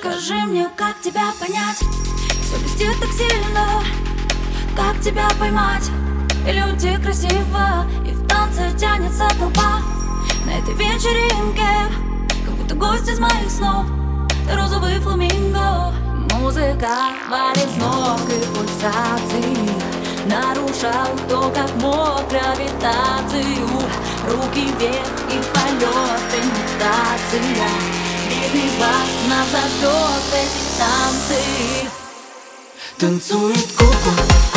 Скажи мне, как тебя понять? Все блестит так сильно. Как тебя поймать? Или уйти красиво? И в танце тянется толпа на этой вечеринке, как будто гость из моих снов. Розовый фламинго. Музыка валит с ног и пульсации. Нарушал кто как мог гравитацию. Руки вверх и полет, имитация. Бедный бас нас зажжет эти танцы. Танцует кукла,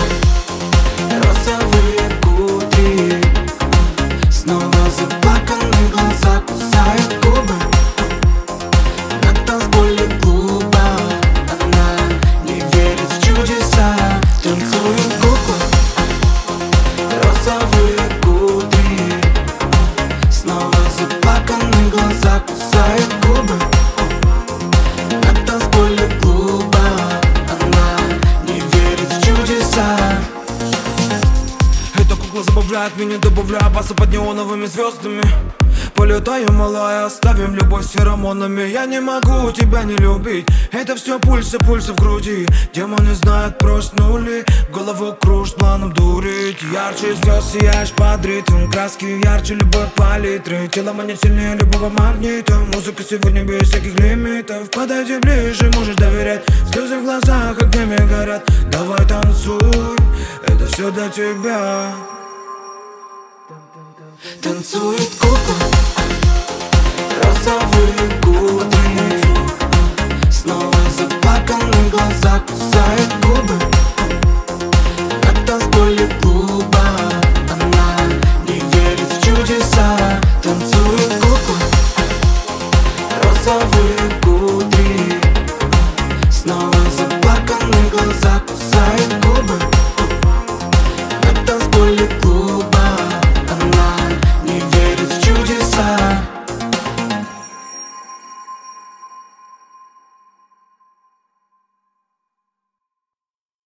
розовые кудри. Снова заплаканные глаза, кусает губы. На танцполе клуба она не верит в чудеса. Танцует кукла, розовые кудри. Снова заплаканные глаза, кусает губы. На танцполе клуба эта кукла забавляет меня, добавляя баса под неоновыми звездами. Полетаем, малая, оставим любовь с феромонами. Я не могу тебя не любить. Это все пульсы в груди. Демоны знают, проснули. Голову кружит планом дурить. Ярче звезд сияешь под ритм. Краски ярче любой палитры. Тело манит сильнее любого магнита. Музыка сегодня без всяких лимитов. Подойди ближе, можешь доверять. Слезы в глазах огнями горят. Давай танцуй, это все для тебя. Танцует кукла, розовые кудри. Снова заплаканные глаза, кусает губы. На танцполе клуба она не верит в чудеса. Танцует кукла, розовые кудри. Снова заплаканные глаза, кусает